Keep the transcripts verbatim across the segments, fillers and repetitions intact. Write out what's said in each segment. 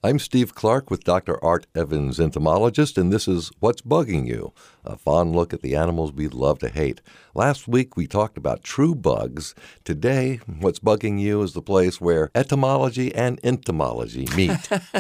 I'm Steve Clark with Doctor Art Evans, entomologist, and this is What's Bugging You? A fond look at the animals we love to hate. Last week we talked about true bugs. Today, What's Bugging You is the place where etymology and entomology meet.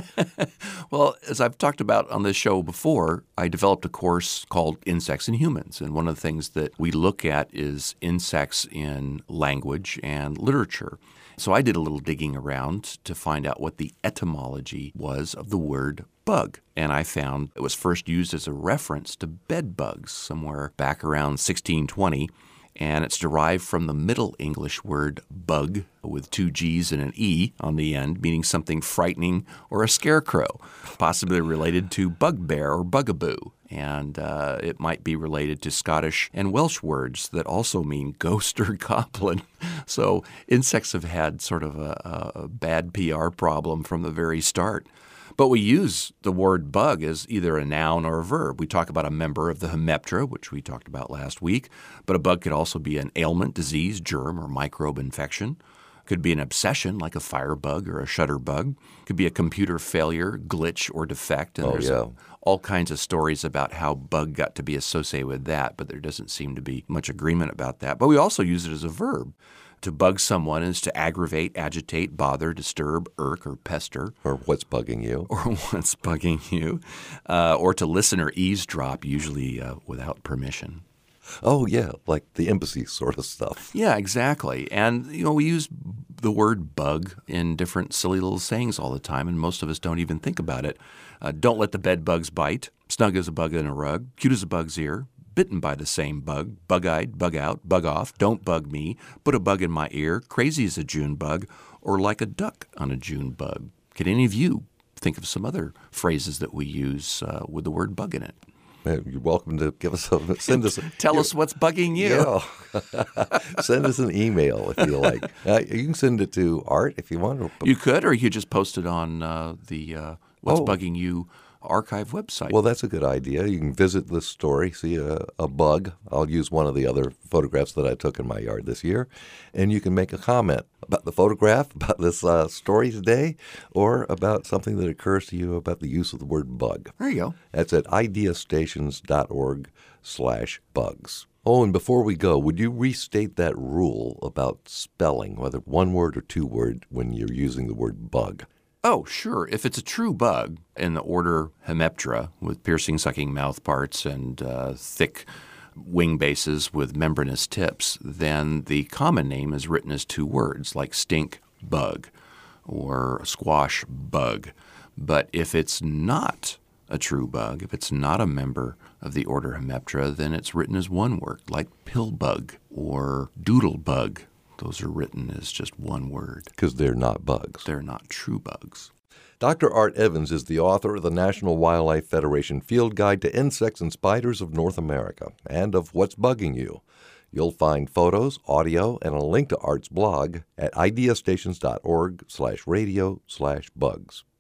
Well, as I've talked about on this show before, I developed a course called Insects and Humans, and one of the things that we look at is insects in language and literature. So I did a little digging around to find out what the etymology was of the word bug. And I found it was first used as a reference to bed bugs somewhere back around sixteen twenty. And it's derived from the Middle English word bug with two G's and an E on the end, meaning something frightening or a scarecrow, possibly related to bugbear or bugaboo. And uh, it might be related to Scottish and Welsh words that also mean ghost or goblin. So insects have had sort of a, a bad P R problem from the very start. But we use the word bug as either a noun or a verb. We talk about a member of the Hemiptera, which we talked about last week, but a bug could also be an ailment, disease, germ, or microbe infection. Could be an obsession like a firebug or a shutterbug. Could be a computer failure, glitch, or defect. And oh, there's yeah. all kinds of stories about how bug got to be associated with that, but there doesn't seem to be much agreement about that. But we also use it as a verb. To bug someone is to aggravate, agitate, bother, disturb, irk, or pester. Or what's bugging you. Or what's bugging you. Uh, or to listen or eavesdrop, usually uh, without permission. Oh, yeah, like the embassy sort of stuff. Yeah, exactly. And, you know, we use the word bug in different silly little sayings all the time, and most of us don't even think about it. Uh, don't let the bed bugs bite. Snug as a bug in a rug. Cute as a bug's ear. Bitten by the same bug. Bug-eyed, bug out, bug off. Don't bug me. Put a bug in my ear. Crazy as a June bug. Or like a duck on a June bug. Can any of you think of some other phrases that we use uh, with the word bug in it? You're welcome to give us a send us. A, Tell us what's bugging you. Yeah. Send us an email if you like. Uh, you can send it to Art if you want. You could, or you could just post it on uh, the uh, What's oh. Bugging You archive website. Well, that's a good idea. You can visit this story, see a, a bug. I'll use one of the other photographs that I took in my yard this year, and you can make a comment about the photograph, about this uh, story today, or about something that occurs to you about the use of the word bug. There you go. That's at ideastations.org slash bugs. Oh, and before we go, would you restate that rule about spelling, whether one word or two word, when you're using the word bug? Oh, sure. If it's a true bug in the order Hemiptera with piercing, sucking mouth parts and uh, thick wing bases with membranous tips, then the common name is written as two words, like stink bug or squash bug. But if it's not a true bug, if it's not a member of the order Hemiptera, then it's written as one word, like pill bug or doodle bug. Those are written as just one word. Because they're not bugs. They're not true bugs. Doctor Art Evans is the author of the National Wildlife Federation Field Guide to Insects and Spiders of North America and of What's Bugging You. You'll find photos, audio, and a link to Art's blog at ideastations.org slash radio slash bugs.